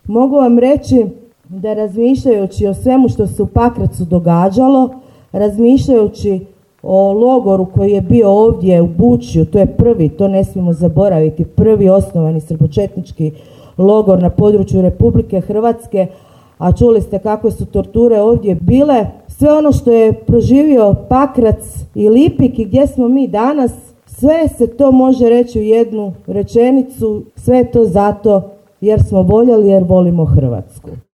Mogu vam reći da razmišljajući o svemu što se u Pakracu događalo, razmišljajući o logoru koji je bio ovdje u Bučju, to je prvi, to ne smijemo zaboraviti, prvi osnovani srbočetnički logor na području Republike Hrvatske, a čuli ste kakve su torture ovdje bile. Sve ono što je proživio Pakrac i Lipik i gdje smo mi danas, sve se to može reći u jednu rečenicu, sve je to zato jer smo voljeli, jer volimo Hrvatsku.